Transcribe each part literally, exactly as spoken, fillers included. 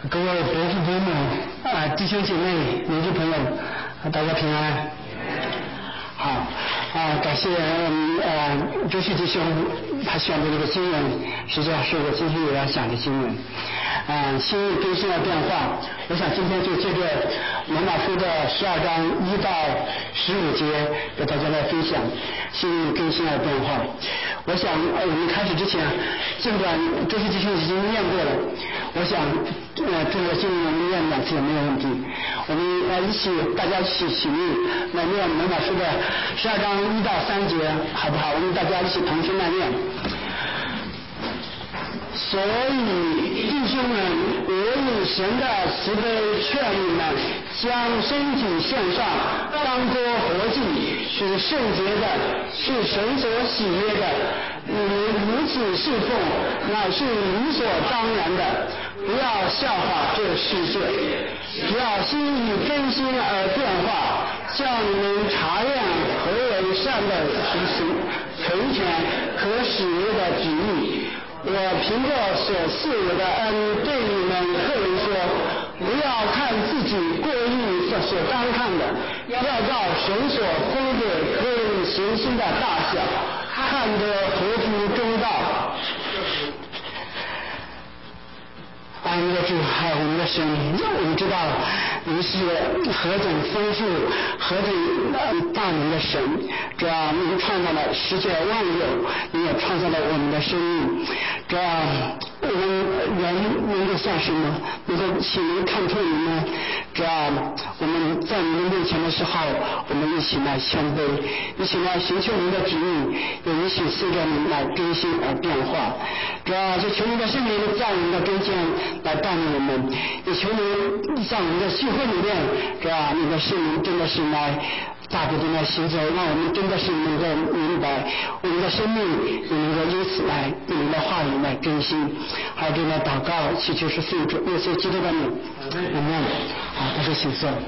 各位伯父伯母啊，弟兄姐妹、邻居朋友，大家平安。好啊，感谢嗯呃周旭弟兄他选的这个经文，实际上是我今天也要讲的经文。啊，新约更新的变化，我想今天就借着罗马书的十二章一到十五节，给大家来分享新约更新的变化。我想呃我们开始之前，尽管周旭弟兄已经念过了，我想呃这个经文我们念两次也没有问题。我们呃一起大家一起起立来念罗马书的十二章一到三节，好不好？我们大家一起同声来念。所以弟兄们，我以神的慈悲劝你们，将身体献上，当作活祭，是圣洁的，是神所喜悦的。你们如此侍奉，乃是理所当然的。不要效法这世界，只要心意更新而变化，叫你们查验何为善的实行，成全可使用的旨意。我凭着所赐我的恩，对你们个人说，不要看自己过于所所当看的，要照神所封给个人行星的大小，看得合乎中道。爱我们的主，还有我们的神，我们知道你是何等丰富、何等大能的神。主啊，你创造了世界万有，你也创造了我们的生命。主啊，我们人能够像什么？能够岂能看透你呢？主啊，我们在你的面前的时候，我们一起来谦卑，一起来寻求你的旨意，也一起随着你来更新而变化。主啊，就求你的圣灵在我们的中间来带领我们，也求你在我们的聚会里面，主啊，你的圣灵真的是来大不断的行走，让我们真的是能够明白我们的生命也能够因此来以你的话语来更新。还有这个祷告祈求是奉主耶稣基督的名，阿门。好，大家请坐。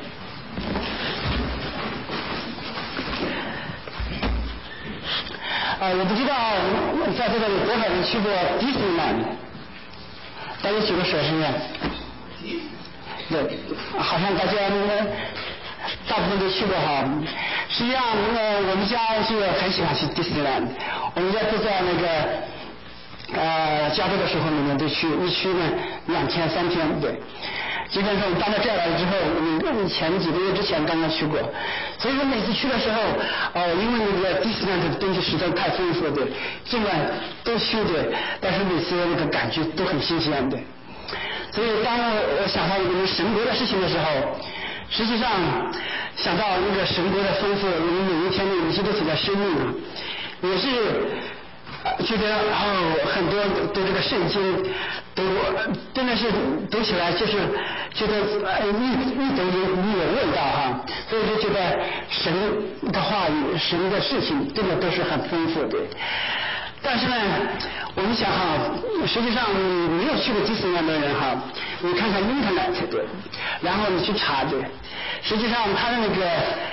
啊，我不知道在这里有多少人去过迪士尼乐园，大家举个手试试。对，好像大家大部分都去过哈。实际上呃我们家就很喜欢去迪士尼乐园，我们家都在那个呃加州的时候呢都去，一去呢两天三天，对。基本上搬到这儿来之后，嗯，前几个月之前刚刚去过，所以说每次去的时候，哦，因为那个迪士尼的东西实在太丰富了，对，尽管都去对，但是每次那个感觉都很新鲜，对。所以当我想到我们神国的事情的时候，实际上想到那个神国的丰富，我们每一天的有些都是在生命啊，也是觉得哦，很多对这个圣经都真的是读起来就是觉得一一读就一有味道哈，所以就觉得神的话语、神的事情真的都是很丰富的。但是呢，我们想哈，实际上你没有去过迪士尼的人哈，你看看 Internet 对，然后你去查对，实际上它的那个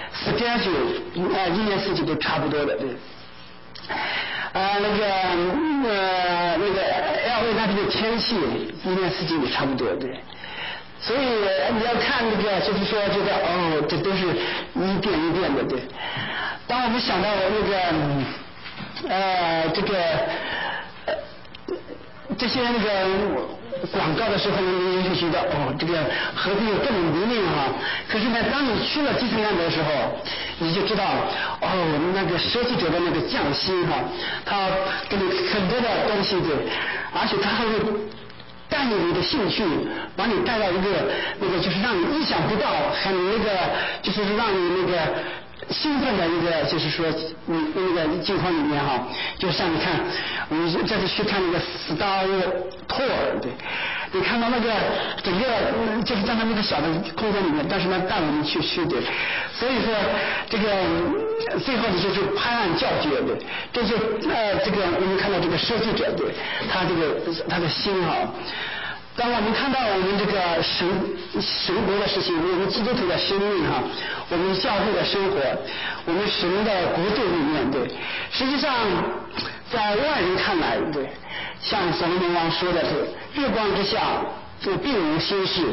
schedule 呃一年四季都差不多的对。呃，那个呃那个 L A 那边的天气一年四季也差不多对，所以你要看那个就是说这个哦，这都是一遍一遍的对。当我们想到那个呃这个呃这些那个广告的时候，你就觉得哦，这个何必有这么迷恋哈？可是呢，当你去了迪士尼乐园的时候，你就知道哦，那个设计者的那个匠心哈，他给你很多的东西的，而且他还会带领你的兴趣，把你带到一个那个就是让你意想不到，很那个就是让你那个兴奋的一个就是说你那个境况里面哈，就像你看我们这次去看那个 Star Tour 对，你看到那个整个就是在那个小的空间里面，但是呢带我们去去的，所以说这个最后的就是拍案叫绝的，这就呃这个我们看到这个设计者对他这个他的心哈。当我们看到我们这个神神国的事情，我们基督徒的生命哈，我们教会的生活，我们神的国度里面对，实际上在外人看来对，像所罗门王说的是日光之下并无新事。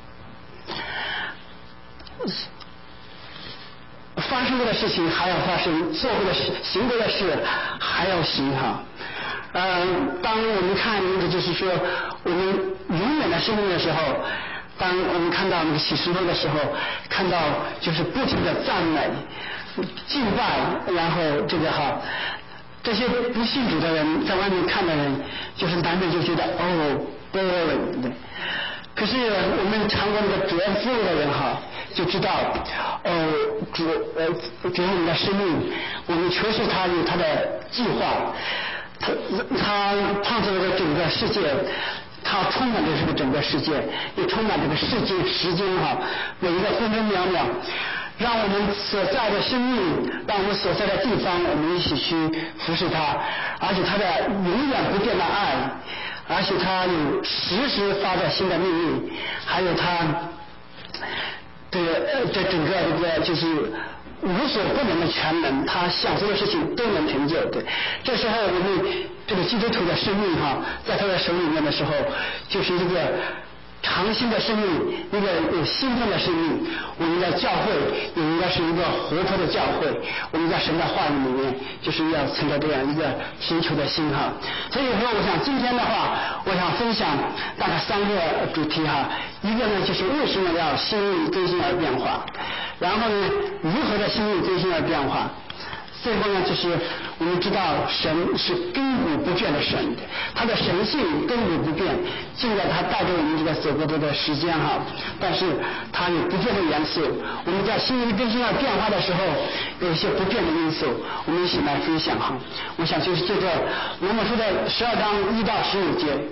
发生过的事情还要发生，做过的事、行过的事还要行哈。呃，当我们看那个就是说我们永远的生命的时候，当我们看到那个启示录的时候，看到就是不停的赞美、敬拜，然后这个哈，这些不信主的人在外面看的人，就是难免就觉得哦 boring 对。可是我们尝过那个主恩滋味的人哈，就知道哦主呃给我们的生命，我们全是他有他的计划，他他创造了整个世界，他充满着这个整个世界，也充满这个世界时间哈，每一个分分秒秒，让我们所在的生命，让我们所在的地方，我们一起去服侍他，而且他的永远不变的爱。而且他有时时发着新的命令，还有他这个这整个这个就是无所不能的全能，他想做的事情都能成就。对，这时候我们这个基督徒的生命哈，在他的手里面的时候，就是一个长新的生命，一个有兴奋的生命。我们的教会也应该是一个活泼的教会，我们在神的话语里面就是要存着这样一个寻求的心哈。所以说我想今天的话，我想分享大概三个主题哈。一个呢就是为什么要心意更新而变化，然后呢如何的心意更新而变化，最后呢就是我们知道神是亘古不变的神，他的神性亘古不变，尽管他带着我们这个走过的时间哈，但是他有不变的元素。我们在心意更新而变化的时候，有一些不变的因素，我们一起来分享哈。我想就是这个罗马书的十二章一到十五节。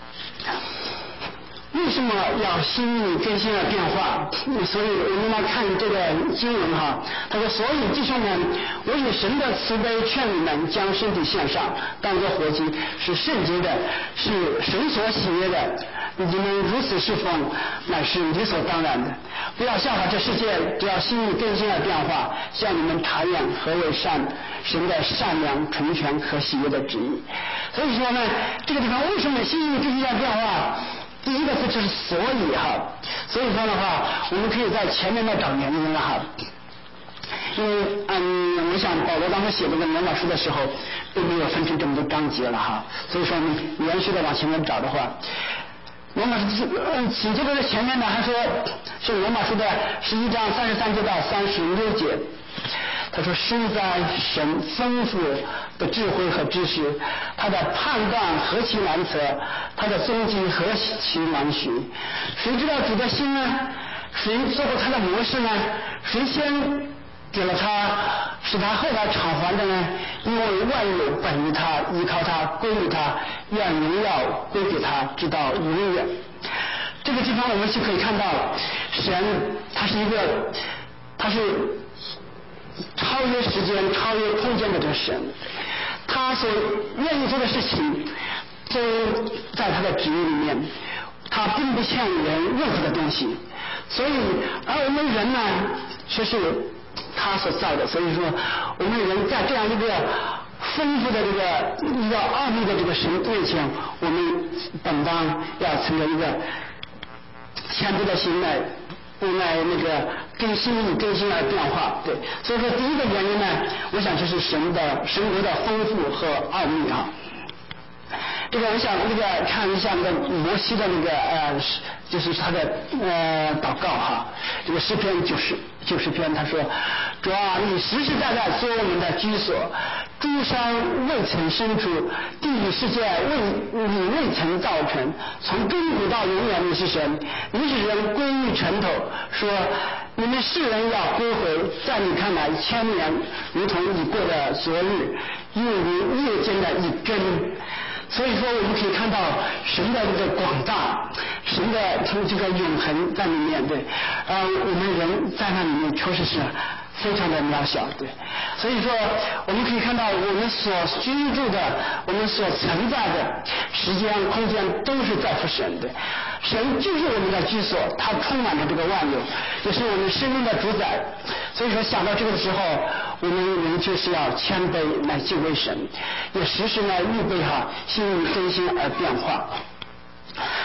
为什么要心意更新而变化？所以我们来看这个经文哈，他说：所以弟兄们，我以神的慈悲劝你们，将身体献上，当作活祭，是圣洁的，是神所喜悦的。你们如此侍奉，乃是理所当然的。不要效法这世界，只要心意更新而变化，向你们查验何为善神的善良、纯全和喜悦的旨意。所以说呢，这个地方为什么心意更新而变化？第一个字就是所以哈，所以说的话，我们可以在前面来找原因了哈。因为嗯，我想保罗当时写这个罗马书的时候，并没有分成这么多章节了哈，所以说你连续的往前面找的话，罗马书嗯紧接着在前面呢，还说是罗马书的十一章三十三节到三十六节。他说：生在神丰富的智慧和知识，他的判断何其难测，他的踪迹何其难寻。谁知道主的心呢？谁做过他的模式呢？谁先给了他，使他后来偿还的呢？因为万有本于他，依靠他，归于他，愿荣耀归给他，直到永远。这个地方我们就可以看到，神他是一个，他是超越时间、超越空间的这个神，他所愿意做的事情都在他的旨意里面，他并不欠人任何的东西。所以而我们人呢却是他所造的，所以说我们人在这样一个丰富的这个一个奥秘的这个神面前，我们本当要存着一个谦卑的心来来那个更新意更新而变化。对，所以说第一个原因呢，我想就是神的神国的丰富和奥秘啊。这个我想那个看一下那个摩西的那个呃，就是他的呃祷告哈。这个诗篇九十九十篇，他说：主啊，你实实在在做我们的居所，诸山未曾生出，地理世界未你未曾造成，从亘古到永远你是神，你使人归于尘头，说你们世人要归回，在你看来千年如同已过的昨日，又如夜间的一根。所以说我们可以看到神的这个广大，神的这个永恒在里面。对，呃，我们人在那里面确实是非常的渺小。对，所以说我们可以看到我们所居住的，我们所存在的时间空间都是在乎神的。神就是我们的居所，它充满着这个万有，也是我们生命的主宰。所以说想到这个的时候，我们人就是要谦卑来敬畏神，也时时来预备哈心意更新而变化。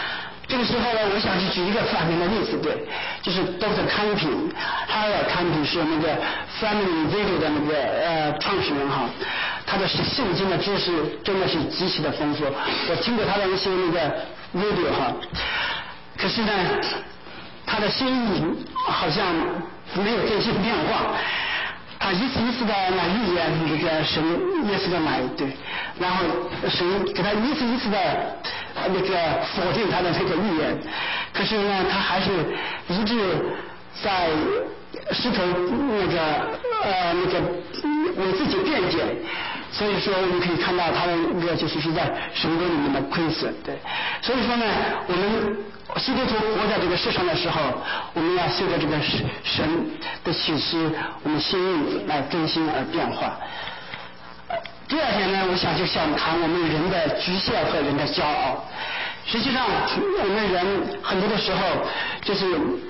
这个时候呢，我想去举一个反面的例子，对，就是 Doctor Camping， Harold Camping 是那个 Family Video 的那个呃创始人哈，他的圣经的知识真的是极其的丰富，我听过他的一些那个 video 哈，可是呢，他的心意好像没有更新变化。他一次一次的来预言那个神耶稣的来，对，然后神给他一次一次的那个否定他的这个预言，可是呢，他还是一直在试图那个呃那个为自己辩解，所以说我们可以看到他的那个就是是在神国里面的亏损，对，所以说呢，我们基督徒活在这个世上的时候，我们要随着这个神的启示，我们心意来更新而变化。第二点呢，我想就想谈我们人的局限和人的骄傲。实际上，我们人很多的时候就是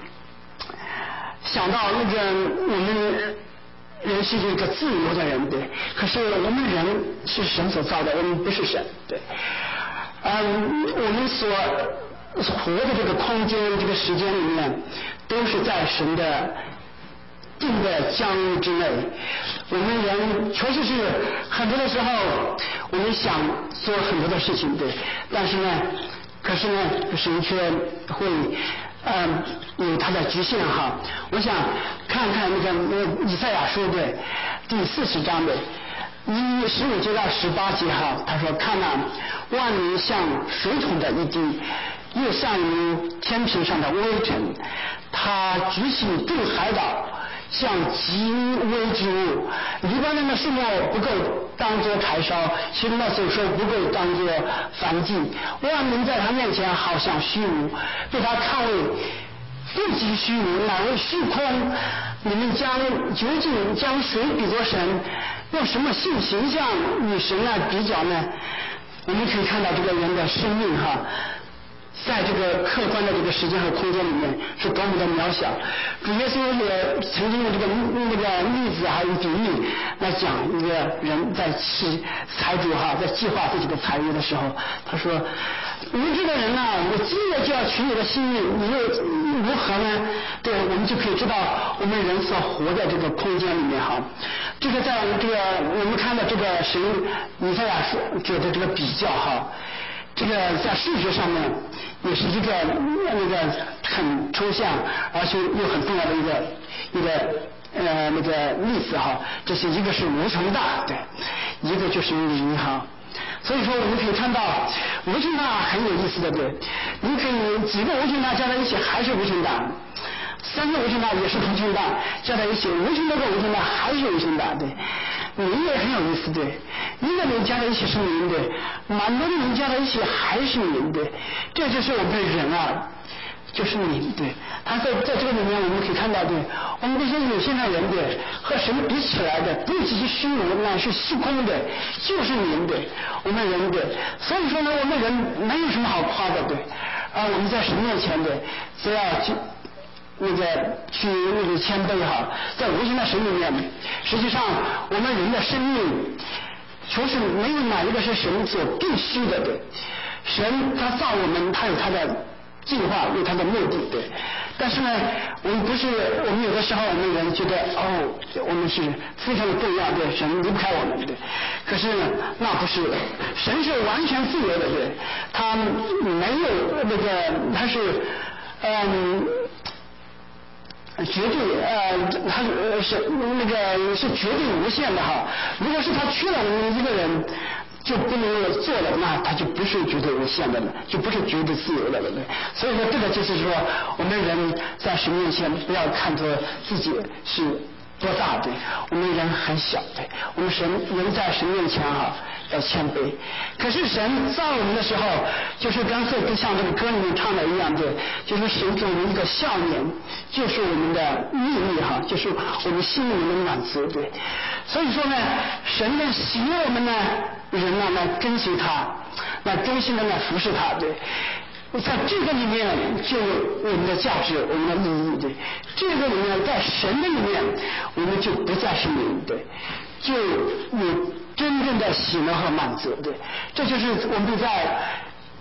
想到那个我们人是一个自由的人，对，可是我们人是神所造的，我们不是神，对。嗯，我们所活的这个空间、这个时间里面，都是在神的定的疆之内。我们人确实是很多的时候，我们想做很多的事情，对，但是呢，可是呢，神却会嗯有它的局限哈。我想看看那个那以赛亚书的第四十章的一十五节到十八节哈，他说：“看呐，万民像水桶的一滴，又像于天平上的微尘。他举起众海岛，像极微之物。黎巴嫩的树木不够当作柴烧，其中的走兽不够当作燔祭。万民在他面前好像虚无，被他看为不及虚无，乃为虚空。你们将究竟将谁比作神？用什么性形象与神来比较呢？”我们可以看到这个人的生命哈，在这个客观的这个时间和空间里面是多么的渺小。主耶稣也曾经用这个那个例子还有比喻来讲一个人在去财主哈，在计划自己的财务的时候，他说：“无知的人呐、啊，我今夜就要取你的性命，你又如何呢？”对，我们就可以知道我们人所活在这个空间里面哈。这个在我们这个我们看到这个神以赛亚给的这个比较哈。这个在视觉上面也是一个那个很抽象而且又很重要的一个一个呃那个例子哈，这是一个是无穷大，对，一个就是零哈。所以说我们可以看到无穷大很有意思的，对，你可以几个无穷大加在一起还是无穷大，三个无穷大也是无穷大，加在一起无穷多个无穷大还是无穷大，对。零也很有意思，对，一个零加在一起是零，对，蛮多的零加在一起还是零，对，这就是我们的人啊，就是零，对。他在在这个里面我们可以看到，对，我们这些有限的人，对，和神比起来的不只是虚无，乃是虚空的，就是零，对，我们人，对。所以说呢，我们人没有什么好夸的，对，而我们在神面前的，只要去那个去那个谦卑哈，在无形的神里面，实际上我们人的生命，确实没有哪一个是神所必须的，对。神他造我们，他有他的计划，有他的目的，对。但是呢，我们不是，我们有的时候我们人觉得哦，我们是非常的重要，对，神离不开我们，对。可是那不是，神是完全自由的，对，他没有那个，他是嗯。绝对呃，他是那个是绝对无限的哈。如果是他缺了我们一个人，就不能做了，那他就不是绝对无限的了，就不是绝对自由的了。所以说，这个就是说，我们人在神面前不要看作自己是多大的，我们人很小的，我们神人在神面前哈要谦卑。可是神造我们的时候，就是刚才就像这个歌里面唱的一样，对，就是神给我们一个笑脸，就是我们的秘密哈，就是我们心里面的满足，对。所以说呢，神呢喜悦我们呢人呢来跟随他，来忠心的来服侍他，对。在这个里面就有我们的价值，我们的意义，对。这个里面在神的里面，我们就不再是灵，对，就有真正的喜乐和满足，对。这就是我们在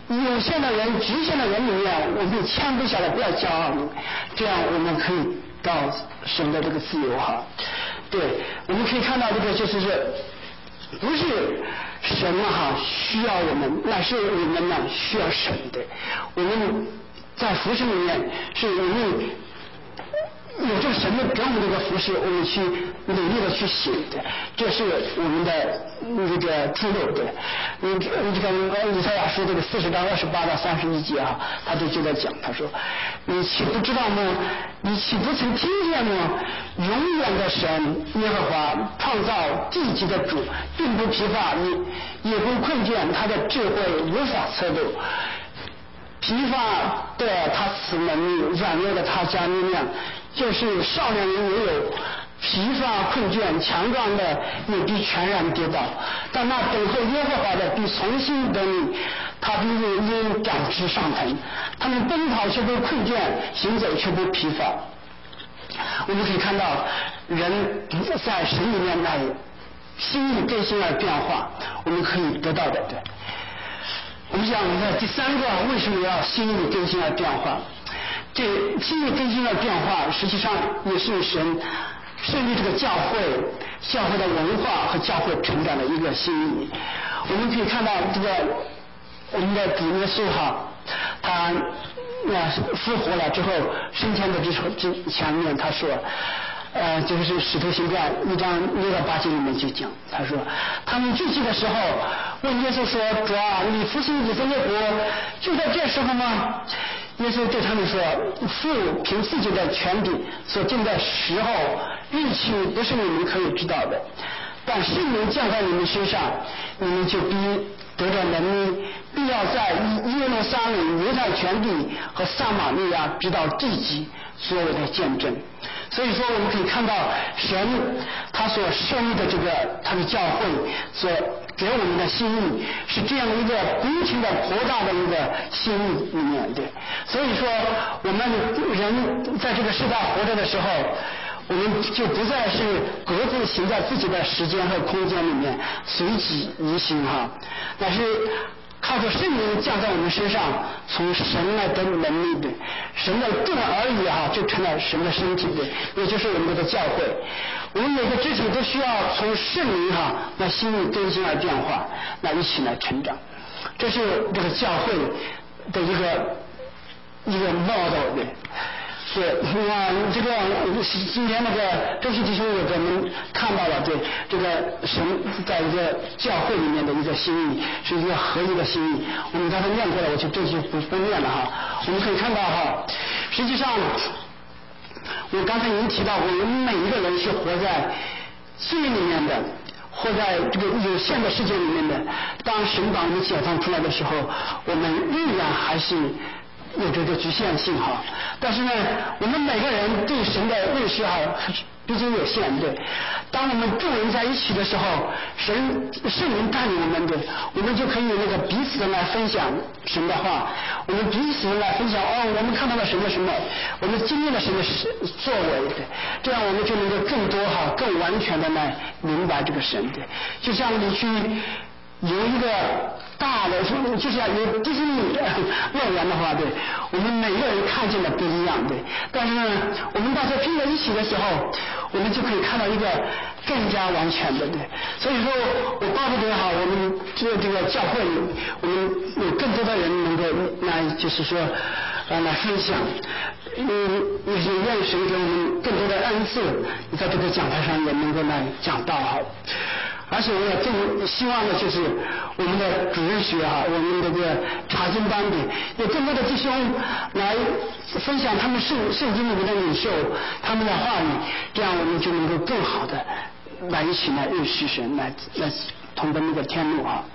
有限的人、局限的人里面，我们谦卑下来，不要骄傲，这样我们可以到神的这个自由哈。对，我们可以看到这个就是说，不是神哈需要我们，乃是我们呢需要神的。我们在服事里面是我们有这个神的给我们这个服事，我们去努力的去行的，这是我们的这个出路的。你这个以赛亚书这个四十章二十八到三十一节啊，他就就在讲，他说：“你岂不知道吗？你岂不曾听见吗？永远的神耶和华创造地极的主，并不疲乏，也也不困倦，他的智慧无法测度。疲乏的他赐能力，软弱的他加力量。就是少年人也有疲乏困倦，强壮的也必全然跌倒。但那等候耶和华的必重新得力，他必如鹰展翅上腾。他们奔跑却不困倦，行走却不疲乏。”我们可以看到人在神里面来心意更新而变化，我们可以得到的。对，我们讲的第三个为什么要心意更新而变化？这心意更新而变化，实际上也是神设立这个教会、教会的文化和教会成长的一个心意。我们可以看到这个我们的主耶稣哈，他那复活了之后，升天的之之前面他说，呃，就是《使徒行传》一章六到八节里面就讲，他说他们聚集的时候问耶稣说：“主啊，你复兴以色列国就在这时候吗？”耶稣对他们说：“父凭自己的权柄所定的时候日期，不是你们可以知道的。但圣灵降在你们身上，你们就必得着能力，必要在耶路撒冷、犹太全地和撒玛利亚直到地极所有的见证。”所以说我们可以看到神他所设立的这个他的教会所给我们的心意是这样一个公平的博大的一个心意里面的。所以说我们人在这个世代活着的时候，我们就不再是各自行在自己的时间和空间里面随己而行哈，但是靠着圣灵降在我们身上，从神来得能力的，神的众儿女哈就成了神的身体的，也就是我们这个教会。我们每个肢体都需要从圣灵哈那心意更新而变化，那一起来成长。这是这个教会的一个一个 model 的。是，啊，这个今天那个周琦弟兄也给我们看到了，对这个神在一个教会里面的一个心意，是一个合一的心意。我们刚才念过了，我就这就不不念了哈。我们可以看到哈，实际上我刚才已经提到过，我们每一个人是活在罪里面的，活在这个有限的世界里面的。当神把我们解放出来的时候，我们仍然还是有这个局限性哈，但是呢，我们每个人对神的认识哈，毕竟有限对。当我们众人在一起的时候，神圣灵带领我们的，我们就可以那个彼此的来分享神的话，我们彼此的来分享哦，我们看到了神的什么，我们经历了神的作为的，这样我们就能够更多哈，更完全的来明白这个神的，就像你去有一个大的，就像有迪士尼乐园的话，对，我们每个人看见的不一样，对。但是呢，我们大家拼在一起的时候，我们就可以看到一个更加完全的，对。所以说我巴不得哈，我们这这个教会里，我们有更多的人能够来，就是说呃来分享，嗯，也是愿神给我们更多的恩赐，在这个讲台上也能够来讲道哈。而且我也更希望的就是我们的主日学哈，我们这个查经班的有更多的弟兄来分享他们圣圣经里面的领受，他们的话语，这样我们就能够更好的来一起来认识神，来来同奔那个天路啊。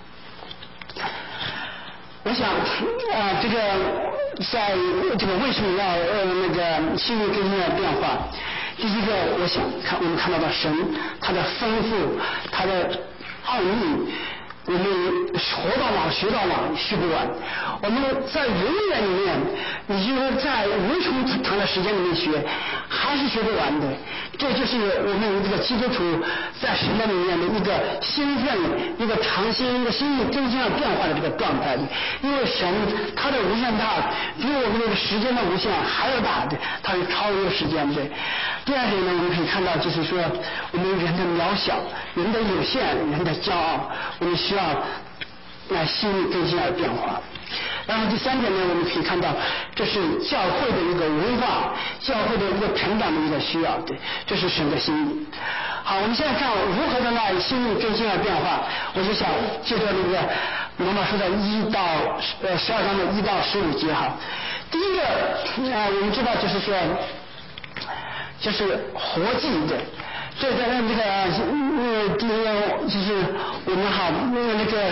我想啊、呃，这个在这个为什么要呃那个心意更新的变化？第一个，我想看我们看到的神，他的丰富，他的奥秘，我们活到老学到老学不完。我们在永远里面，你就是在无穷长的时间里面学， 还是学不完的。这就是我们这个基督徒在神的里面的一个兴奋，一个长心，一个心意更新而变化的这个状态的。因为神他的无限大比我们这个时间的无限还要大的，它是超越时间的。第二点呢，我们可以看到就是说我们人的渺小，人的有限，人的骄傲，我们需要来心意更新而变化。然后第三点呢，我们可以看到这是教会的一个文化，教会的一个成长的一个需要，对，这是神的心意。好，我们现在看如何的来心意更新而变化，我就想借着那个罗马书的一到呃十二章的一到十五节哈。第一个呃我们知道就是说就是活祭的，这个这个呃第一个就是我们好那个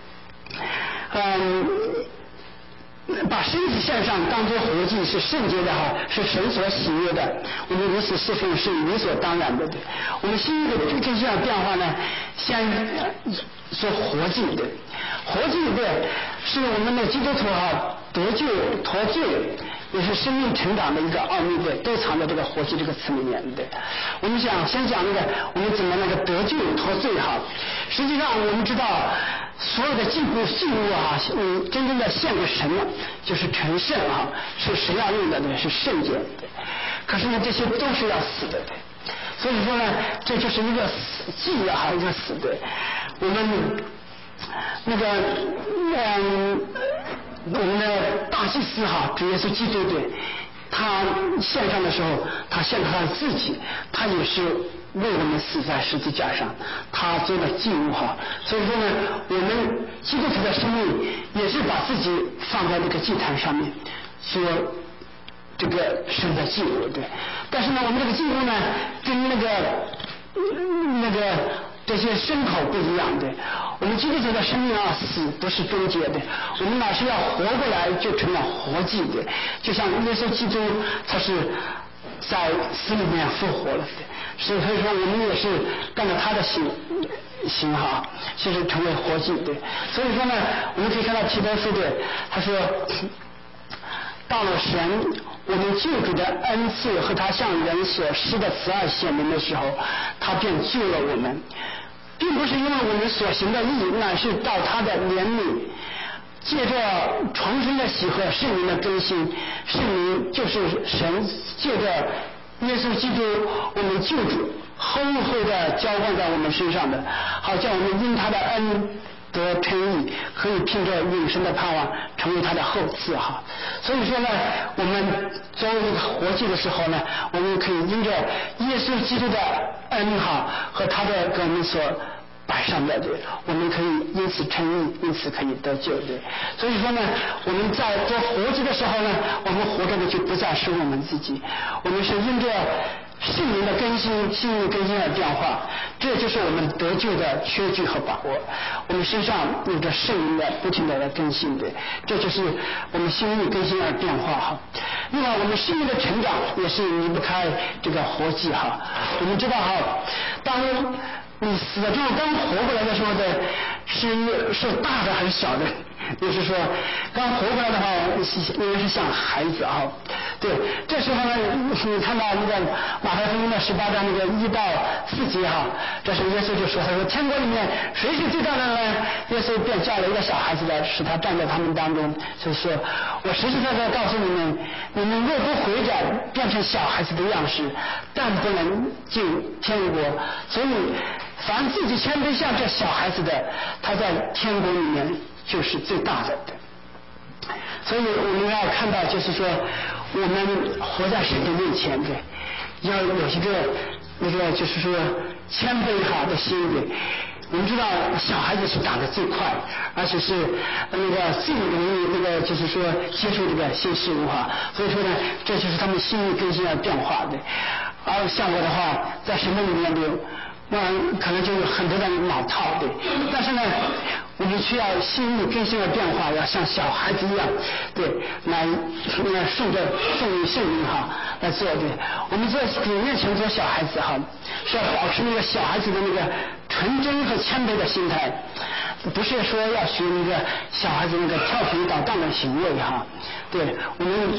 嗯。把身体献上当作活祭是圣洁的哈，是神所喜悦的，我们如此侍奉是理所当然的。对，我们心意的更新而变化呢，先说活祭的，活祭的是我们的基督徒哈得救脱罪，也是生命成长的一个奥秘的，都藏在这个活祭这个词里面的。我们想先讲那个我们怎么那个得救脱罪哈，实际上我们知道。所有的祭物祭物啊，嗯，真正的献给神了，就是成圣啊，是神要用的，是圣洁的。可是呢，这些都是要死的，所以说呢，这就是一个死祭啊，一个死的。我们那个嗯，我们的大祭司哈，主耶稣基督的，他献上的时候，他献上他自己，他也是。为我们死在十字架上，他做了祭物哈，所以说呢，我们基督徒的生命也是把自己放在这个祭坛上面，说这个生的祭物对。但是呢，我们这个祭物呢，跟那个那个这些牲口不一样的。我们基督徒的生命啊，死不是终结的，我们乃是要活过来，就成了活祭的。就像耶稣基督，他是。在死里面复活了，所以说我们也是干了他的行行哈，就是成为活祭对。所以说呢，我们可以看到提多书的，他说，到了神我们救主的恩赐和他向人所施的慈爱显明的时候，他便救了我们，并不是因为我们所行的义，乃是到他的怜悯。借着重生的喜和圣灵的更新，圣灵就是神借着耶稣基督我们救主厚厚的浇灌在我们身上的，好叫我们因他的恩得称义，可以凭着永生的盼望成为他的后嗣哈。所以说呢，我们作为一个活祭的时候呢，我们可以因着耶稣基督的恩哈和他的给我们所摆上的，我们可以因此称义，因此可以得救的。所以说呢，我们在做活着的时候呢，我们活着的就不再是我们自己，我们是因着圣灵的更新，心灵更新而变化，这就是我们得救的确据和把握。我们身上有着圣灵的不停的来更新的，这就是我们心灵更新而变化哈。另外，我们心灵的成长也是离不开这个活祭哈。我们知道哈，当你死了之后，刚活过来的时候的，是是大的还是小的？就是说，刚活过来的话，应该是像孩子啊。对，这时候呢，你看到那个马太福音的十八章那个一到四节哈，这是耶稣就说，他说天国里面谁是最大的呢？耶稣便叫了一个小孩子来，使他站在他们当中，就说：我实实在在告诉你们，你们若不回转，变成小孩子的样式，但不能进天国。所以，凡自己谦卑像这小孩子的，他在天国里面就是最大的。所以我们要看到，就是说，我们活在神的面前的，要有一个那个就是说谦卑哈的心的。我们知道小孩子是长得最快，而且是那个最容易那个就是说接触这个新事物哈。所以说呢，这就是他们心意更新而变化的。而像我的话，在神的里面的。那可能就有很多的老套对，但是呢，我们需要心意更新的变化，要像小孩子一样，对，来来顺着顺应圣灵哈来做对。我们在主面前做小孩子哈，是要保持那个小孩子的那个纯真和谦卑的心态，不是说要学那个小孩子那个调皮捣蛋的行为哈。对，我们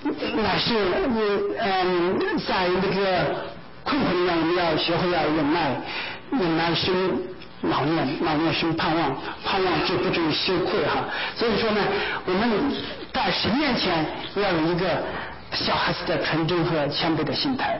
乃是嗯，在那个困苦里面，我们要学会要忍耐，忍耐生老念，老念生盼望，盼望就不至于羞愧哈。所以说呢，我们在神面前要有一个小孩子的纯真和谦卑的心态。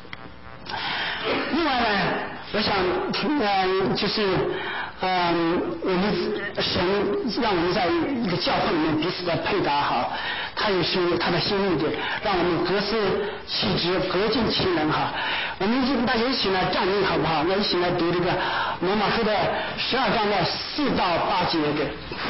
另外呢，我想，嗯，就是，嗯，我们神让我们在一个教会里面彼此的配搭哈，他也是他的心意的，让我们各司其职，各尽其能哈。我们大家一起来站立好不好？那一起来读这个罗马书的十二章的四到八节的。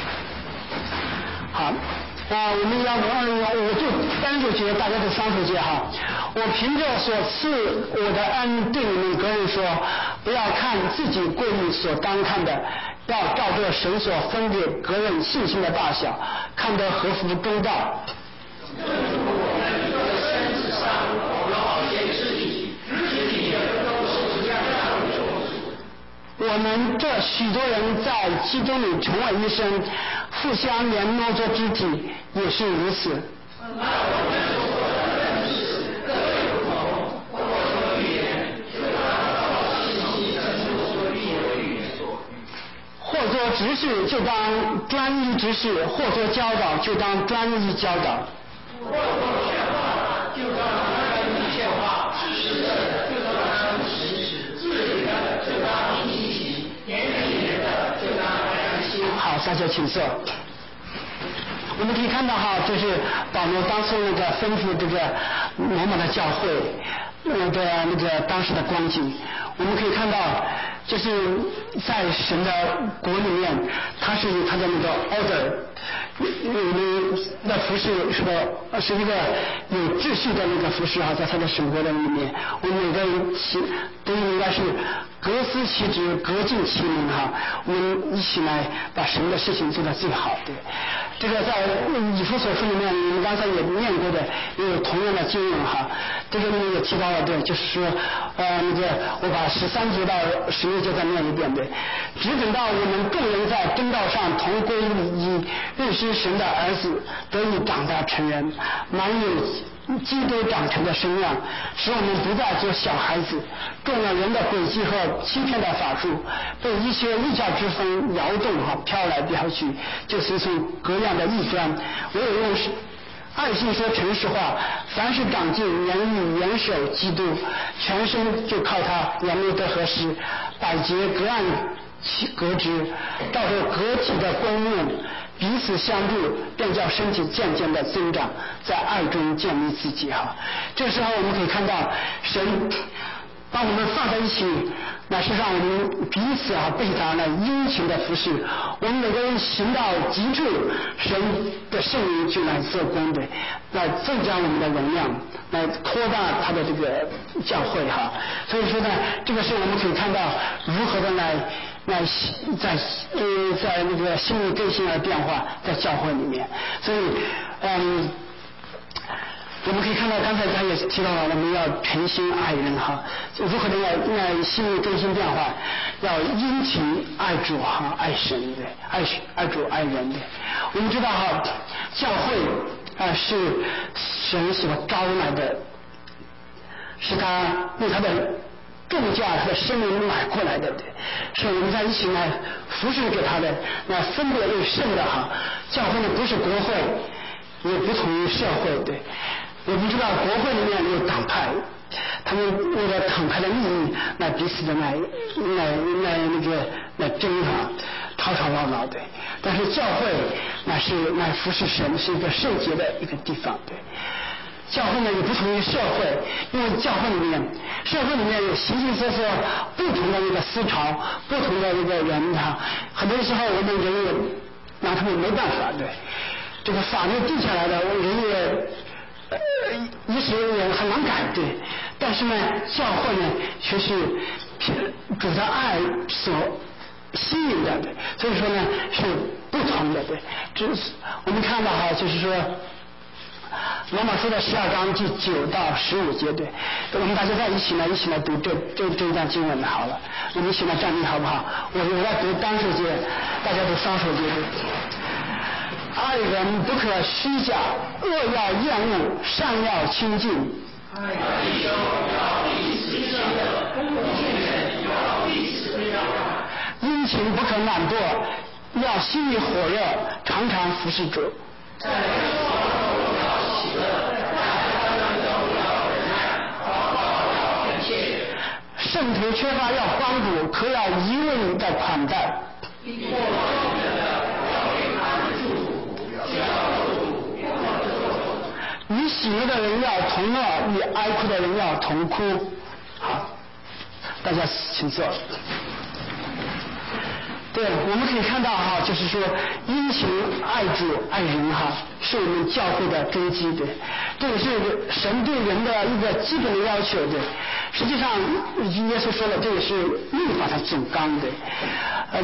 好。啊，我们要我就单数节，大家就双数节哈。我凭着所赐我的恩对你们个人说，不要看自己过于所当看的，要照着神所分给个人信心的大小，看得合乎中道。正如我们这身子上有好些肢体，肢体都是这样的所属。我们这许多人在基督里成为一身，互相联络做肢体，也是如此。那我们所认识各有不同，或说语言，就当照信息程度所必有语言说。或做执事，就当专一执事；或做教导，就当专一教导。或做劝化，就当专一劝化；实的，就当实实；治理的，就当积极；严厉的，就当良心。好，大家请坐。我们可以看到哈，就是保罗当初那个吩咐这个罗马的教会那个那个当时的光景，我们可以看到，就是在神的国里面，他是有他的那个 order， 那服饰是个是一个有秩序的那个服饰啊，在他的神国的里面，我们每个人其都应该是各司其职，各尽其能哈，我们一起来把神的事情做得最好的。这个在以弗所书里面，我们刚才也念过的，也有同样的经文哈。这个里面也提到了，对，就是说，呃，那个我把十三节到十六节再念一遍对。只等到我们众人在真道上同归于一，认识神的儿子，得以长大成人，满有基督长成的身量，使我们不再做小孩子，中了人的诡计和欺骗的法术，被一些异教之风摇动哈，飘来飘去，就随从各样的异端。唯有用爱心说诚实话，凡是长进言语严守基督，全身就靠他严密得合适，百节各按其革职，照着个体的功用彼此相助，便叫身体渐渐的增长，在爱中建立自己哈。这时候我们可以看到神把我们放在一起，乃是让我们彼此啊配搭来殷勤的服侍。我们每个人行到极处，神的圣灵就来做工的，来增加我们的容量，来扩大他的这个教会哈。所以说呢，这个是我们可以看到如何的来来在呃在那个心理更新而变化在教会里面。所以嗯。我们可以看到，刚才他也提到了，我们要诚心爱人哈，如何的要要心理更新变化，要殷勤爱主哈，爱神的，爱爱主爱人的。我们知道哈，教会啊是神所招来的，是他用他的重价他的生命买过来的，是我们在一起来服侍给他的，那分别为圣的哈。教会呢不是国会，也不同于社会对。我们知道国会里面有党派，他们为了党派的利益来彼此的来来来那个来争啊，吵吵闹闹的。但是教会那是来服侍神，是一个圣洁的一个地方对。教会呢也不同于社会，因为教会里面社会里面有形形色色不同的一个思潮，不同的一个人哈，很多时候我们人也拿他们没办法对。这个法律定下来的人也呃，一时也很难改对，但是呢，教会呢却是主的爱所吸引的，对，所以说呢是不同的，对。这我们看到哈，就是说罗马书的十二章第九到十五节，对，我们大家在一起呢，一起来读这这这一段经文好了，我们一起来站立好不好？我我来读单手节，大家读双手节，对。 爱人不可虚假，恶要厌恶，善要亲近。 爱弟兄要彼此相热，恭敬人要彼此推让。 殷勤不可懒惰，要心里火热，常常服侍主。 在生活中要喜乐，在患难中要忍耐，祷告要恳切。 圣徒缺乏要帮助，可要一味的款待。 逼迫你的要给他们祝福，只要受苦，不可受苦。 与喜乐的人要同乐，与哀哭的人要同哭。好，大家请坐。对，我们可以看到哈，就是说殷勤爱主爱人哈，是我们教会的根基的，这也是神对人的一个基本的要求的。实际上，耶稣说了，这也是律法的总纲的。呃，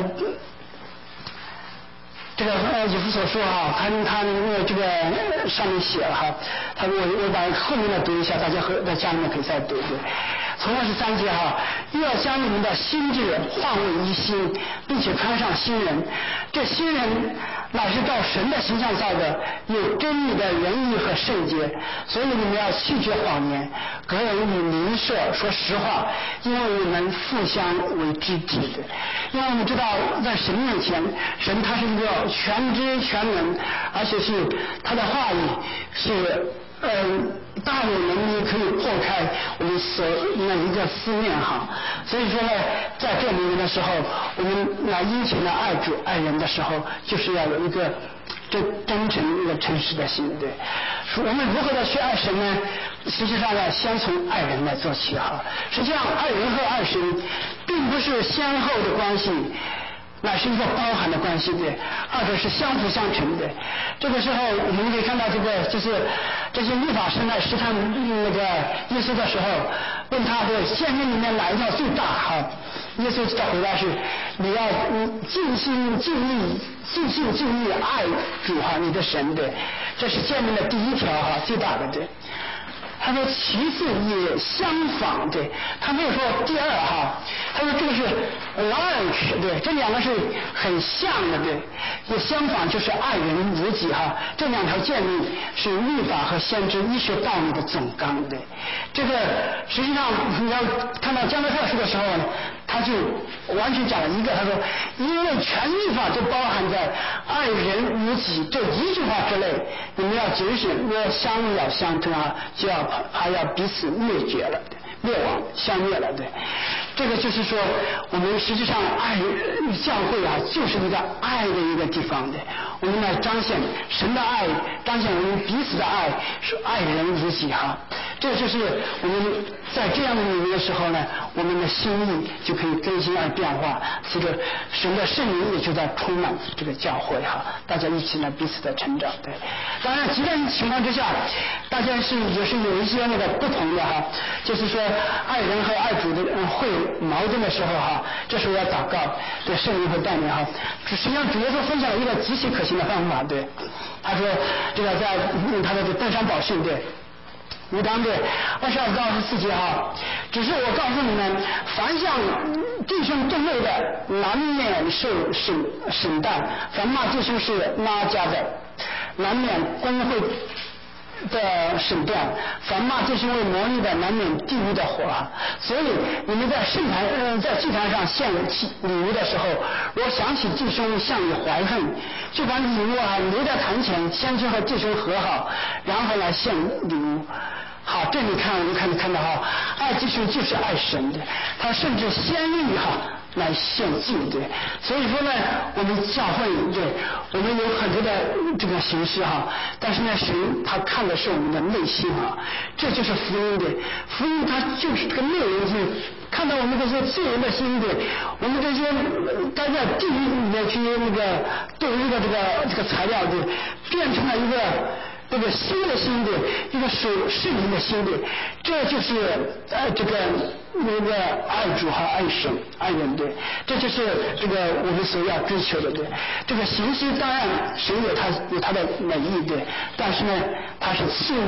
这个呃以弗所说哈，他他这个上面写了哈，他我我把后面的读一下，大家和在家里面可以再读对。从二十三节哈，要将你们的心智换为一心，并且穿上新人。这新人乃是照神的形象造的，有真理的仁义和圣洁。所以你们要弃绝谎言，隔人与邻舍说实话，因为你们互相为知己的。因为我们知道，在神面前，神他是一个全知全能，而且是他的话语是。呃，大有能力可以破开我们所每一个思念哈，所以说呢，在这里面的时候，我们来殷勤的爱主爱人的时候，就是要有一个真真诚一个诚实的心，对。我们如何的去爱神呢？实际上要先从爱人来做起哈。实际上，爱人和爱神并不是先后的关系。乃是一个包含的关系的，二者是相辅相成的。这个时候，我们可以看到这个就是这些律法师来试探那个耶稣的时候，问他的诫命里面哪一条最大哈？耶稣的回答是：你要嗯尽心尽力、尽心尽力爱主哈你的神的，这是诫命的第一条哈，最大的对。他说其次也相仿的，他没有说第二哈，他说这个是 like 对，这两个是很像的对，也相仿就是爱人如己哈，这两条诫命是律法和先知医学道理的总纲的。这个实际上你要看到加拉太书的时候呢，他就完全讲了一个，他说因为全律法都包含在爱人如己这一句话之内，你们要谨慎，若相要相争啊，就要还要彼此灭绝了，灭亡消灭了，对。这个就是说，我们实际上爱教会啊，就是一个爱的一个地方的。我们来彰显神的爱，彰显我们彼此的爱，是爱人如己哈。这就是我们在这样的里面的时候呢，我们的心意就可以更新而变化，随着神的圣灵也就在充满这个教会哈，大家一起来彼此的成长。对，当然，极端情况之下，大家是也是有一些那个不同的哈，就是说爱人和爱主的人会矛盾的时候哈，这时候要祷告，对圣灵会带领哈。实际上主耶稣分享了一个极其可行的方法，对，他说这个在他的登山宝训对。五章对二十二到二十四节哈，只是我告诉你们，凡向弟兄动怒的，难免受审审判；凡骂弟兄是拉家的，难免公会的审判；凡骂弟兄为魔力的，难免地狱的火。所以你们在圣坛、呃、在祭坛上献礼物的时候，若想起弟兄向你怀恨，就把礼物啊留在坛前，先去和弟兄和好，然后来献礼物。好，这里看我们看看到哈，爱弟兄就是爱神的，他甚至先立哈来献祭的。所以说呢，我们教会对，我们有很多的这个形式哈，但是呢，神他看的是我们的内心啊，这就是福音的。福音它就是这个内容是看到我们这些罪人的心的，我们这些待在地狱里面去那个斗争的这个这个材料的，变成了一个。这个新的心的一个属圣灵的心的，这就是呃这个那个爱主和爱神爱人的，这就是这个我们所要追求的的。这个形式当然神有他有他的美意的，但是呢，它是赐予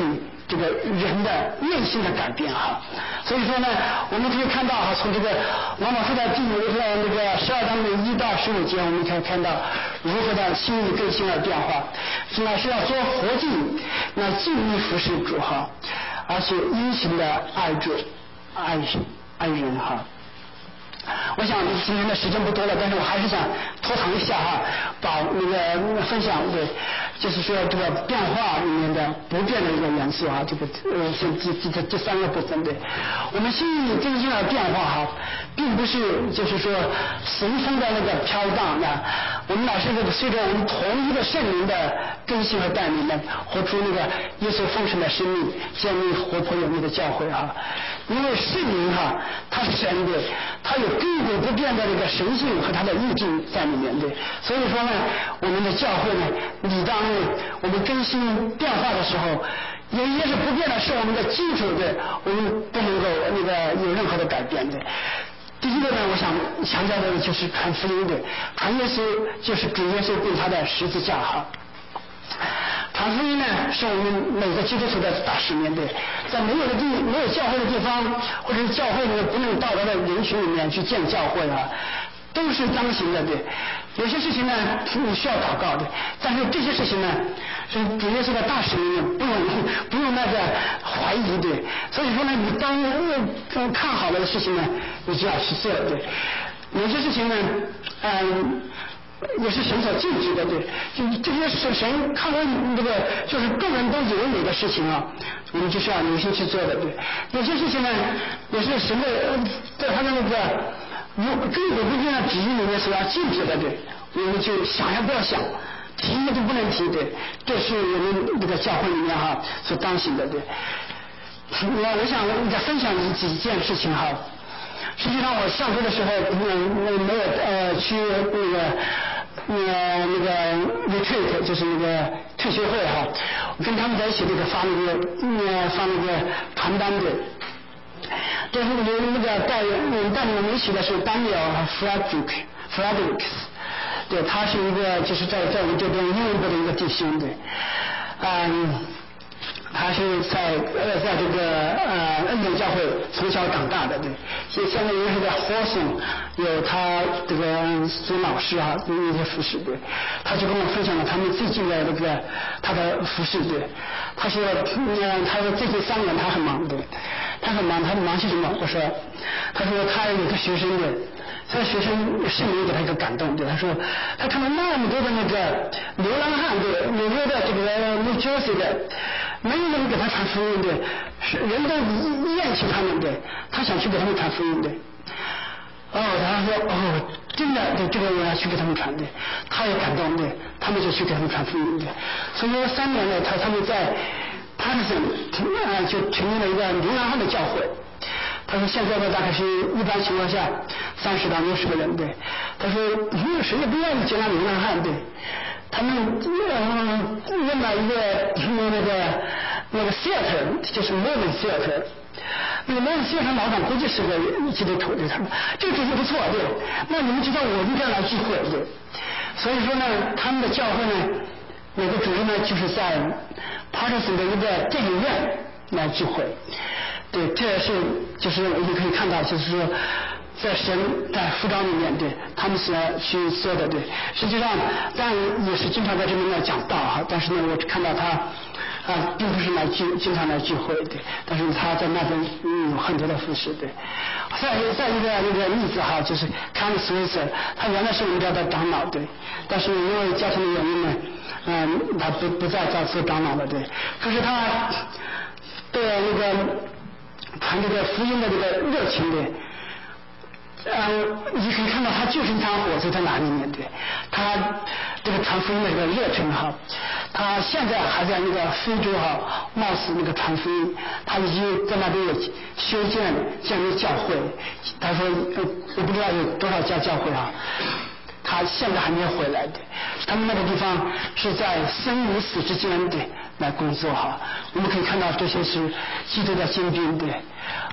这个人的内心的改变哈。所以说呢，我们可以看到哈，从这个罗马书的第呃那个十二章的一到十五节，我们可以看到如何的心意更新而变化，乃是要做活祭，那尽力服侍主哈，而且殷勤的爱主爱爱人哈。我想今天的时间不多了，但是我还是想拖长一下哈，把那个分享对，就是说这个变化里面的不变的一个元素啊，这个呃这这这这三个部分对，我们心里更新而变化哈，并不是就是说随风的那个飘荡的，我们乃是这个随着我们同一个圣灵的更新和带领呢，活出那个耶稣丰盛的生命，建立活泼有力的教会哈。因为圣灵哈，它是神的，它有亘古不变的这个神性和它的意志在里面的，所以说呢，我们的教会呢，理当呢，我们更新变化的时候，也也是不变的，是我们的基础的，我们不能够那个有任何的改变的。第一个呢，我想强调的就是传福音的，传耶稣就是主耶稣并他的十字架哈。传福音呢，是我们每个基督徒的大使命的，在没有的地、没有教会的地方，或者是教会里面不能到达的人群里面去建教会啊，都是当行的对。有些事情呢，你需要祷告的，但是这些事情呢，是主耶稣的大使命，不用不用那个怀疑的。所以说呢，你当当看好了的事情呢，你就要去做对。有些事情呢，嗯。也是神所禁止的，对，就这些是神看为这个就是众人都有美的事情啊，我们就是要留心去做的，对。有些事情呢，也是神的在他的那个如根本不变的旨意里面所要禁止的，对，我们就想也不要想，提也就不能提，对，这是我们这个教会里面哈所当行的，对。我我想再分享几件事情哈。实际上我上周的时候，嗯，没有呃去那个呃那个 retreat， 就是那个退休会哈，我跟他们在一起这个发那个呃发那个传单的。这是那个那个带嗯带我们一起的是 Daniel Frederick Fredericks， 对，他是一个就是在在我们这边英文部的一个弟兄的，嗯。他是在呃在这个呃恩典教会从小长大的，对，现现在也是在霍松有他这个孙老师啊一些服饰对，他就跟我分享了他们最近的这个他的服饰对，他说嗯他说最近三年他很忙对，他很忙，他忙些什么？我说，他说他有个学生的，这个学生圣灵给他一个感动对，他说他看到那么多的那个流浪汉对，纽约的这个 New Jersey 的。没有人给他传福音的，是人都厌弃他们的，他想去给他们传福音的。哦，他说哦，真的，对这个我要去给他们传的，他也感动的，他们就去给他们传福音的。所以说三年呢，他他们在 Patterson 啊就成立了一个流浪汉的教会。他说现在呢大概是一般情况下三十到六十个人的。他说没有谁也不愿意接纳流浪汉的。他们嗯认了一个那个那个 theater， 就是 movie theater， 那个 movie theater 老板估计是个基督徒的，他说这个主意不错，对，那你们知道我们这儿来聚会对，所以说呢，他们的教会呢，每个主任呢就是在 Patterson 的一个电影院来聚会，对，这是就是我们可以看到，就是说。在神在辅导里面对他们所去做的对，实际上当然也是经常在这边来讲道哈，但是呢我看到他啊并不是来聚经常来聚会对，但是他在那边嗯有很多的服饰对。再再一个那个例子哈，就是 Ken Switzer， 他原来是我们家的长老对，但是因为家庭的原因呢，嗯他不不再再做长老了对，可是他对那个传这个福音的这个热情的。呃，你可以看到他就是一场火在他哪里面对，他这个传福音的这个热忱哈，他现在还在那个非洲哈，貌似那个传福音，他已经在那边有修建建立教会，他说呃我不知道有多少家教会啊，他现在还没有回来的，他们那个地方是在生与死之间的来工作哈，我们可以看到这些是基督的精兵对，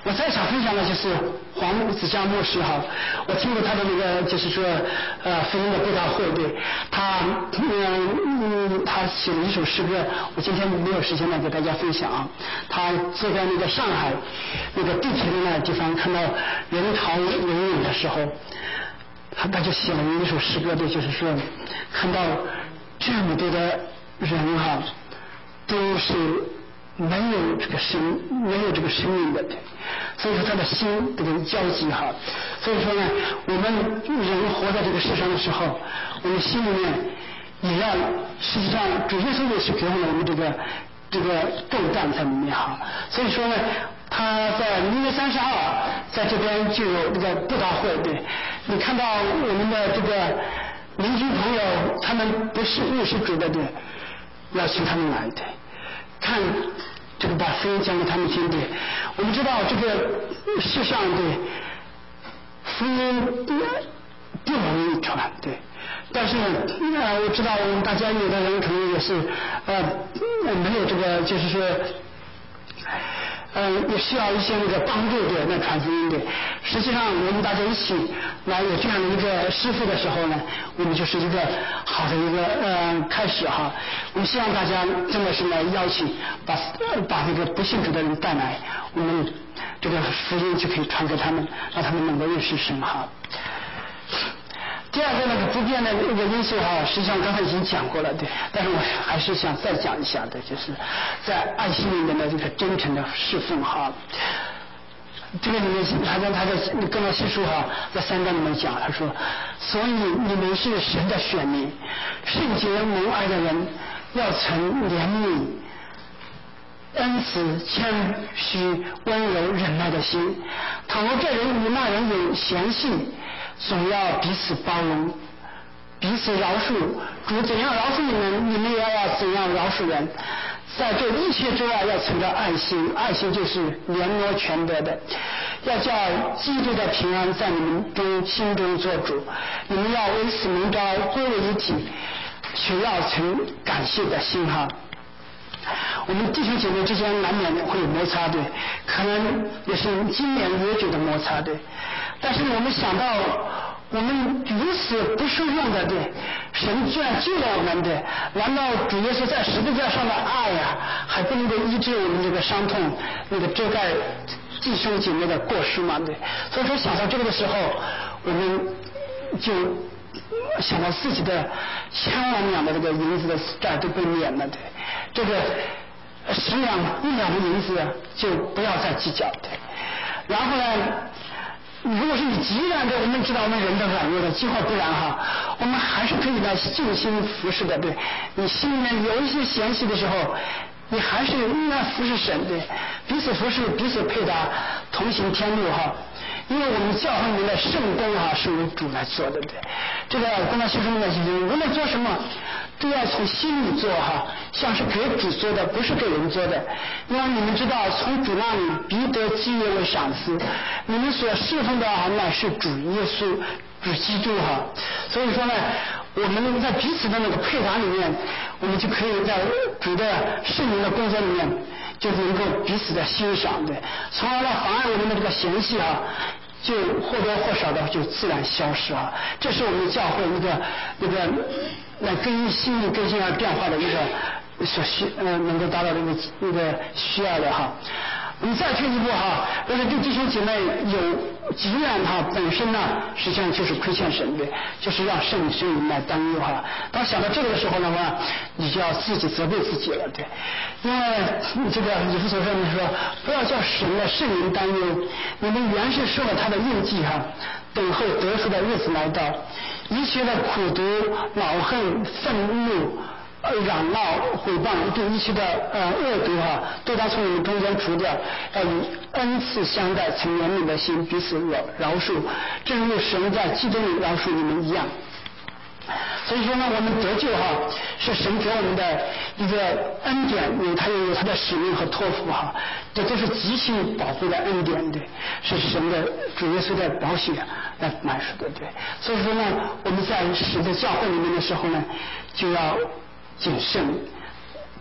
我再想分享的就是黄子佳牧师哈，我听过他的那个就是说呃福音的布道会，对他嗯嗯他写了一首诗歌，我今天没有时间来给大家分享啊。他坐在那个上海那个地铁的那个地方，看到人潮涌涌的时候，他他就写了一首诗歌，对，就是说看到这么多的人哈，都是没有这个生没有这个生命的，所以说他的心这个焦急哈。所以说呢，我们人活在这个世上的时候，我们心里面也要，实际上主耶稣也是给了我们这个这个重担在里面哈。所以说呢，他在一月三十号在这边就有这个布道会，对，你看到我们的这个邻居朋友，他们不是认识主的，对，要请他们来的。看这个把福音讲给他们听的，我们知道这个世上的福音不容易传，对，但是呃我知道我们大家有的人可能也是呃没有这个就是说呃也需要一些那个帮助的那传福音的。实际上我们大家一起来有这样的一个师傅的时候呢，我们就是一个好的一个呃开始哈。我们希望大家真的是来邀请把把这个不信主的人带来，我们这个福音就可以传给他们，让他们能够认识神哈。第二个那个不变的那个因素哈，实际上刚才已经讲过了，对，但是我还是想再讲一下的，就是在爱心里面的这个真诚的侍奉哈。这个里面他跟他的跟罗西书哈，在三章里面讲，他说，所以你们是神的选民，圣洁蒙爱的人，要存怜悯、恩慈、谦虚、温柔、忍耐的心。倘若这人与那人有嫌隙，总要彼此包容，彼此饶恕。主怎样饶恕你们，你们也要怎样饶恕人。在这一切之外，要存着爱心，爱心就是联络全德的。要叫基督的平安在你们中心中做主。你们要为此蒙召，归为一体，却要存感谢的心哈。我们弟兄姐妹之间难免会有摩擦的，可能也是经年越久的摩擦的。但是我们想到我们如此不受用的，对，神居然救了我们的，难道主耶稣在十字架上的爱呀、啊，还不能够医治我们这个伤痛，那个遮盖弟兄姐妹的过失吗？对，所以说想到这个的时候，我们就想到自己的千万两的这个银子的债都被免了的，这个十两一两的银子就不要再计较的。然后呢，如果是你急然的，我们知道我们人的软弱的，几乎不然哈，我们还是可以来尽心服侍的，对。你心里面有一些嫌隙的时候，你还是应该服侍神的，彼此服侍，彼此配搭，同行天路哈。因为我们教会里面的圣工啊，是由主来做的，对。这个跟他学生们就是，无论做什么，都要从心里做哈，像是给主做的，不是给人做的。因为你们知道，从主那里必得基业为赏赐，你们所侍奉的啊，乃是主耶稣、主基督哈。所以说呢，我们在彼此的那个配搭里面，我们就可以在主的圣灵的工作里面，就能够彼此的欣赏的，从而呢妨碍我们的这个嫌隙啊，就或多或少的就自然消失啊。这是我们教会一个一个来根心理更新而变化的一个所需呃能够达到的一个一个需要的哈。我们再退一步哈，如果对弟兄姐妹有疾怨哈，本身呢实际上就是亏欠神的，就是让圣圣灵来担忧哈。当想到这个的时候的话，你就要自己责备自己了，对。因为这个以弗所说你说，不要叫神的圣灵担忧，你们原是受了他的印记哈，等候得赎的日子来到，一切的苦毒、恼恨、愤怒。呃，嚷闹、毁谤，对一切的呃恶毒哈、啊，都当从你们中间除掉，要以恩赐相待，存怜悯的心，彼此饶饶恕，正如神在基督里饶恕你们一样。所以说呢，我们得救哈、啊，是神给我们的一个恩典，有他有他的使命和托付哈、啊，这都是极其宝贵的恩典的，是神的主耶稣的宝血来买赎的，对。所以说呢，我们在使在教会里面的时候呢，就要谨慎，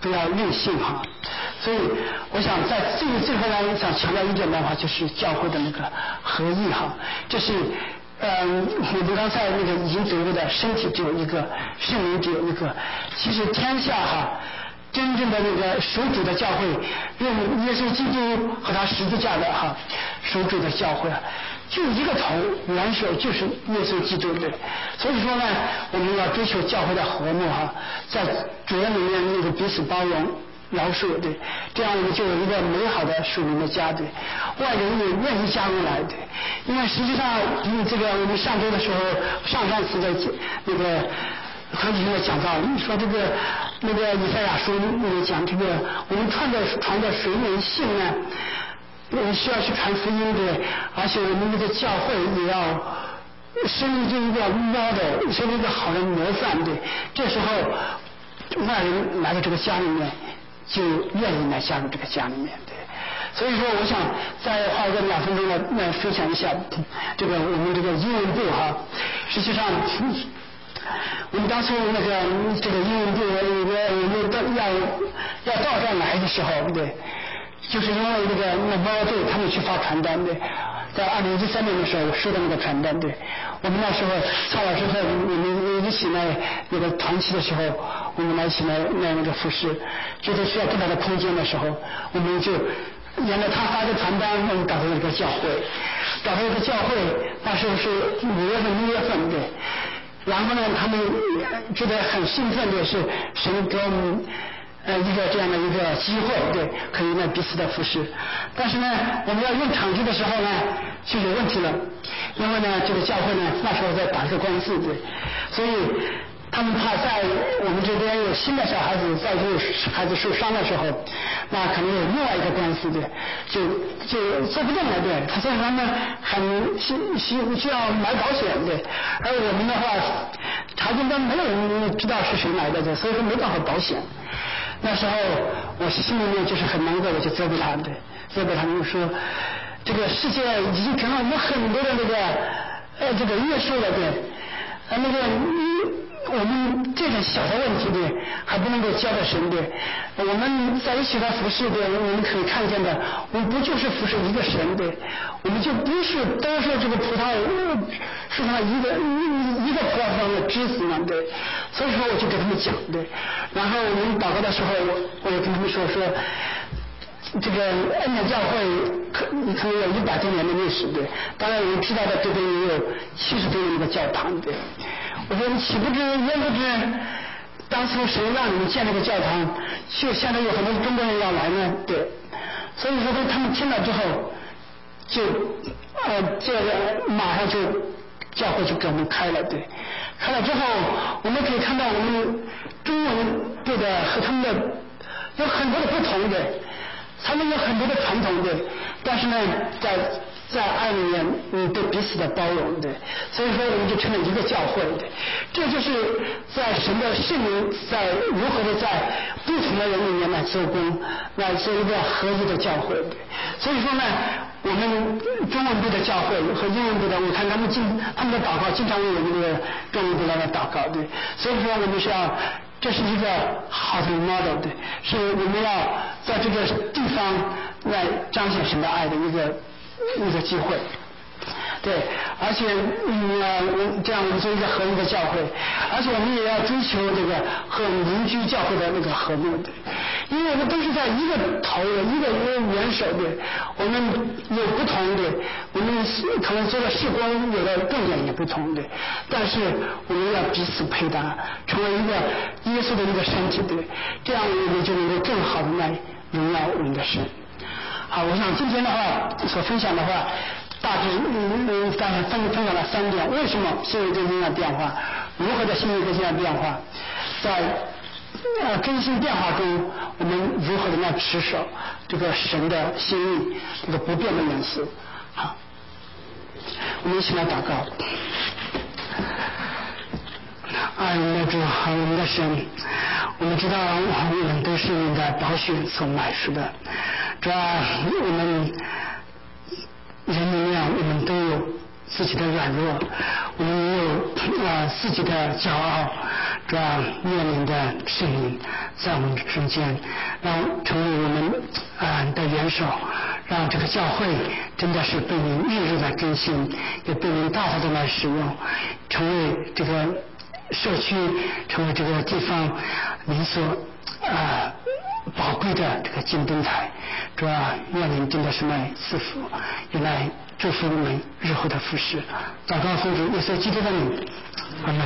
不要任性哈。所以我想在最最后呢，想强调一点的话，就是教会的那个合一哈，这是。嗯，我们刚才那个已经读过的，身体只有一个，圣灵只有一个。其实天下哈，真正的那个属主的教会，用耶稣基督和他十字架的哈，属主的教会，就一个头，元首就是耶稣基督的。所以说呢，我们要追求教会的和睦哈，在主人里面那个彼此包容。饶恕对，这样我们就有一个美好的属灵的家对，外人也愿意加入来对，因为实际上，嗯，这个我们上周的时候，上上次的那个康启生的讲到，说这个那个以赛亚书那个讲这个，我们传的传的水人性呢，我们需要去传福音对，而且我们这个教会也要生立一个 model， 生立一个好的模范对，这时候外人来到这个家里面。就愿意来加入这个家里面，对，所以说我想再花个两分钟来来分享一下这个我们这个英文部哈，实际上我们当初那个这个英文部我们到要要到这儿来的时候，对，就是因为那个那包队他们去发传单对。在二零一三年的时候，我收到那个传单，对，我们那时候曹老师和我们一起来那个团契的时候，我们来一起来来那个服侍，觉得需要更大的空间的时候，我们就沿着他发的传单，我们搞到一个教会，搞到一个教会，那时候是五月份、六月份，对，然后呢，他们觉得很兴奋的是神给我们。呃，一个这样的一个机会，对，可以呢彼此的服侍。但是呢，我们要用场地的时候呢，就有问题了，因为呢，这个教会呢那时候在打这个官司，对，所以他们怕在我们这边有新的小孩子在这个孩子受伤的时候，那可能有另外一个官司，对，就就做不动了，对，他所以他们很需需需要买保险，对，而我们的话，查经班没有人知道是谁来的，对，所以说没办法保险。那时候我心里面就是很难过，我就责备他们，对，责备他们说，这个世界已经给了我们很多的那个呃这个约束了，对，呃那个我们这种小的问题对，还不能够交给神对，我们在一起来服侍对，我们可以看见的，我们不就是服侍一个神对，我们就不是都是这个葡萄树上一个一个葡萄上的枝子嘛对，所以说我就给他们讲对，然后我们祷告的时候，我我也跟他们说说。这个恩典教会可可能有一百多年的历史对，当然我们知道的这边也有七十多年的教堂对。我说你岂不知焉不知，当初谁让你们建这个教堂，就现在有很多中国人要来呢对，所以说他们听了之后，就呃这个马上就教会就给我们开了对，开了之后我们可以看到我们中文部的和他们的有很多的不同的。他们有很多的传统对，但是呢，在在爱里面，嗯，对彼此的包容对，所以说我们就成了一个教会对，这就是在神的圣灵在如何的在不同的人里面来做工，来做一个合一的教会对，所以说呢，我们中文部的教会和英文部的，我看他们经他们的祷告经常为我们这个中文部来祷告对，所以说我们是要。这是一个好的 model 对，是我们要在这个地方来彰显神的爱的一个一个机会。对，而且嗯呃，这样我们做一个合一的教会，而且我们也要追求这个和邻居教会的那个和睦的，因为我们都是在一个头的一个元首的，我们有不同的，我们可能做的事工有的重点也不同的，但是我们要彼此配搭，成为一个耶稣的一个身体的，这样我们就能够更好的来荣耀我们的神。好，我想今天的话所分享的话。大致嗯嗯，刚才分分享了三点，为什么心理更新的变化？如何在心理更新的变化？在呃更新变化中，我们如何的来持守这个神的心意，这个不变的元素？好，我们一起来祷告。爱我们的主，爱我们的神，我们知道我们都是你的宝血所买赎的，主啊，我们。人里面我们都有自己的软弱，我们没有啊自己的骄傲，主要面临的圣灵在我们中间，让成为我们啊的元首，让这个教会真的是被您日日的更新，也被您大大的来使用，成为这个社区，成为这个地方您所啊宝贵的这个金灯台，主要愿您真的是来赐福，也来祝福我们日后的服侍。祷告奉主耶稣基督的名，阿门。